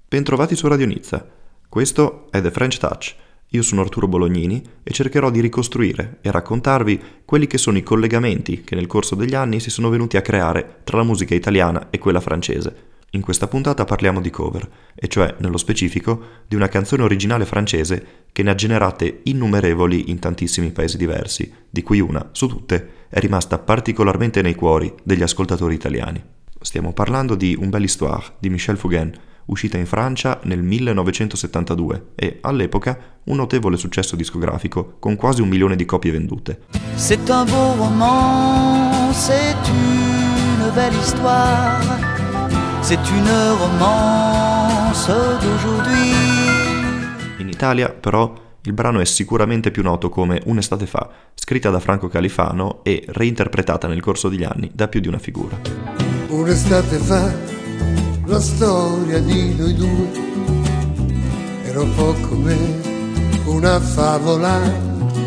Bentrovati su Radio Nizza. Questo è The French Touch. Io sono Arturo Bolognini e cercherò di ricostruire e raccontarvi quelli che sono i collegamenti che nel corso degli anni si sono venuti a creare tra la musica italiana e quella francese. In questa puntata parliamo di cover, e cioè, nello specifico, di una canzone originale francese che ne ha generate innumerevoli in tantissimi paesi diversi, di cui una, su tutte, è rimasta particolarmente nei cuori degli ascoltatori italiani. Stiamo parlando di Une belle histoire di Michel Fugain, uscita in Francia nel 1972 e, all'epoca, un notevole successo discografico con quasi 1 milione di copie vendute. C'est un beau roman, c'est une belle histoire, c'est une romance d'aujourd'hui. In Italia, però, il brano è sicuramente più noto come Un'estate fa, scritta da Franco Califano e reinterpretata nel corso degli anni da più di una figura. Un'estate fa, la storia di noi due era un po' come una favola.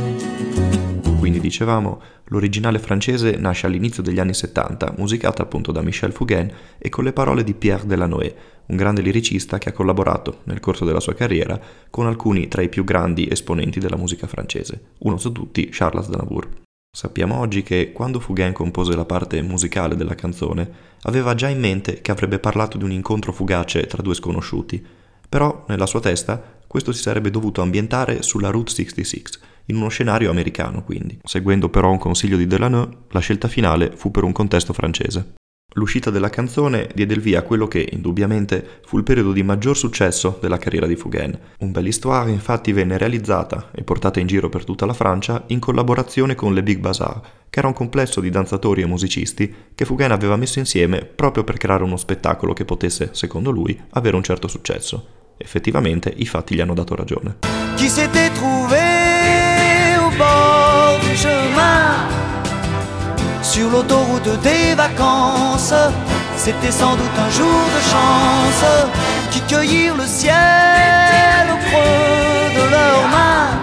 Quindi dicevamo, l'originale francese nasce all'inizio degli anni 70, musicata appunto da Michel Fugain e con le parole di Pierre Delanoë, un grande liricista che ha collaborato nel corso della sua carriera con alcuni tra i più grandi esponenti della musica francese, uno su tutti Charles Aznavour. Sappiamo oggi che quando Fugain compose la parte musicale della canzone aveva già in mente che avrebbe parlato di un incontro fugace tra due sconosciuti, però nella sua testa questo si sarebbe dovuto ambientare sulla Route 66, in uno scenario americano quindi. Seguendo però un consiglio di Delanoë, la scelta finale fu per un contesto francese. L'uscita della canzone diede il via a quello che, indubbiamente, fu il periodo di maggior successo della carriera di Fugain. Une belle histoire infatti venne realizzata e portata in giro per tutta la Francia in collaborazione con Le Big Bazar, che era un complesso di danzatori e musicisti che Fugain aveva messo insieme proprio per creare uno spettacolo che potesse, secondo lui, avere un certo successo. Effettivamente, i fatti gli hanno dato ragione. Qui s'était trouvé au bord du chemin, sur l'autoroute des vacances, c'était sans doute un jour de chance, qui cueillirent le ciel au creux de leurs mains,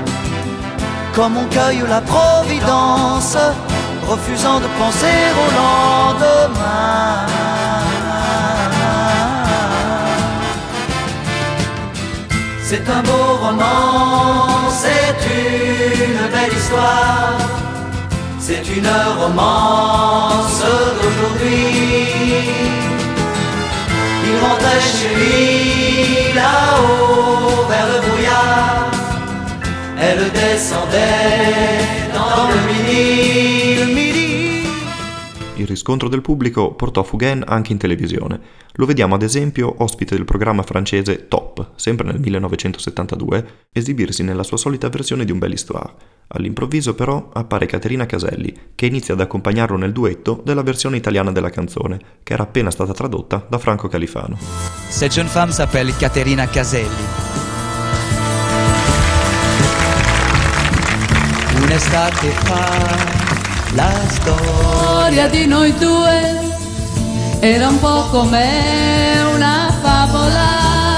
comme on cueille la providence, refusant de penser au lendemain. C'est un beau roman, c'est une belle histoire, c'est une romance d'aujourd'hui. Il rentrait chez lui là-haut vers le brouillard, elle descendait dans le midi. Il riscontro del pubblico portò Fugain anche in televisione. Lo vediamo ad esempio ospite del programma francese Top, sempre nel 1972, esibirsi nella sua solita versione di Une belle histoire. All'improvviso però appare Caterina Caselli, che inizia ad accompagnarlo nel duetto della versione italiana della canzone, che era appena stata tradotta da Franco Califano. Cette jeune femme s'appelle Caterina Caselli. Un'estate fa, la storia di noi due era un po' come una favola,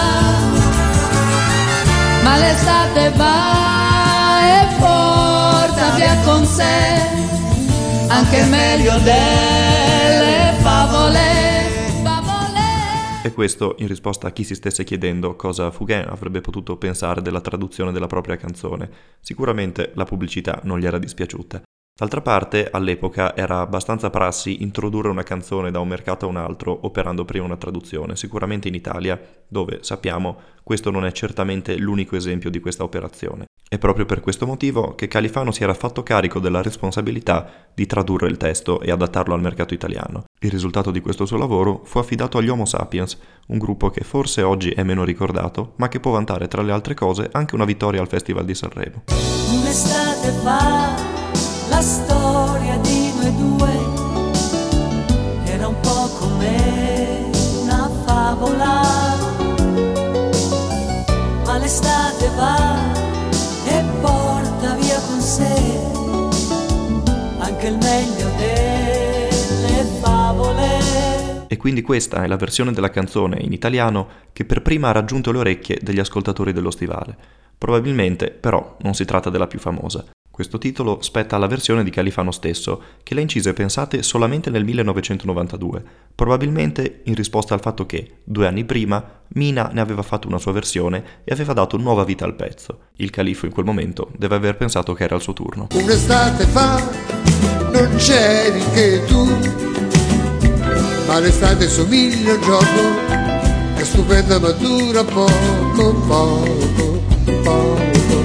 ma l'estate va e porta via con sé anche il meglio delle favole. E questo in risposta a chi si stesse chiedendo cosa Fugain avrebbe potuto pensare della traduzione della propria canzone. Sicuramente la pubblicità non gli era dispiaciuta. D'altra parte, all'epoca era abbastanza prassi introdurre una canzone da un mercato a un altro operando prima una traduzione, sicuramente in Italia, dove, sappiamo, questo non è certamente l'unico esempio di questa operazione. È proprio per questo motivo che Califano si era fatto carico della responsabilità di tradurre il testo e adattarlo al mercato italiano. Il risultato di questo suo lavoro fu affidato agli Homo Sapiens, un gruppo che forse oggi è meno ricordato, ma che può vantare tra le altre cose anche una vittoria al Festival di Sanremo. Un'estate fa, la storia di noi due era un po' come una favola, ma l'estate va e porta via con sé anche il meglio delle favole. E quindi questa è la versione della canzone in italiano che per prima ha raggiunto le orecchie degli ascoltatori dello stivale. Probabilmente, però, non si tratta della più famosa. Questo titolo spetta alla versione di Califano stesso, che la incise, pensate, solamente nel 1992, probabilmente in risposta al fatto che, 2 anni prima, Mina ne aveva fatto una sua versione e aveva dato nuova vita al pezzo. Il califfo in quel momento deve aver pensato che era il suo turno. Un'estate fa non c'eri che tu, ma l'estate somiglia a un gioco, è stupenda ma dura poco, poco, poco.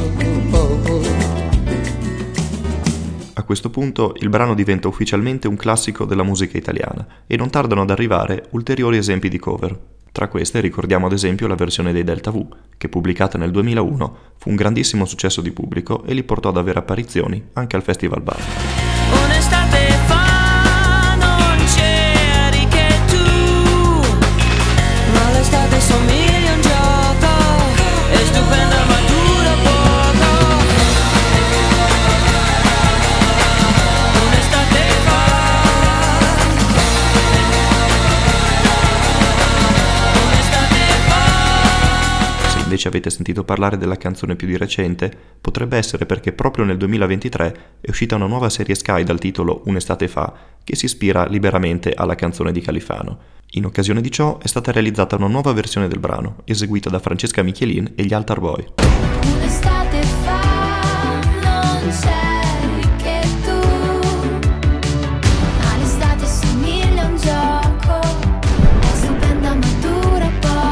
A questo punto il brano diventa ufficialmente un classico della musica italiana e non tardano ad arrivare ulteriori esempi di cover. Tra queste ricordiamo ad esempio la versione dei Delta V, che pubblicata nel 2001 fu un grandissimo successo di pubblico e li portò ad avere apparizioni anche al Festival Bar. Un'estate fa non c'eri che tu, ma l'estate somiglia a un gioco, è stupenda ma dura poco. Un'estate fa, un'estate fa. Se invece avete sentito parlare della canzone più di recente, potrebbe essere perché proprio nel 2023 è uscita una nuova serie Sky dal titolo Un'estate fa, che si ispira liberamente alla canzone di Califano. In occasione di ciò è stata realizzata una nuova versione del brano, eseguita da Francesca Michelin e gli Altar Boy. Un'estate fa non c'eri che tu, ma l'estate somiglia a un gioco, è stupenda ma dura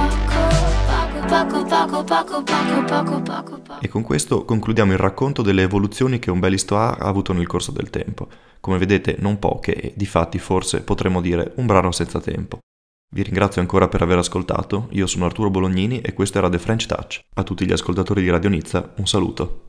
poco. E con questo concludiamo il racconto delle evoluzioni che Un bel Histoire ha avuto nel corso del tempo. Come vedete, non poche e, difatti, forse potremmo dire un brano senza tempo. Vi ringrazio ancora per aver ascoltato, io sono Arturo Bolognini e questo era The French Touch. A tutti gli ascoltatori di Radio Nizza, un saluto.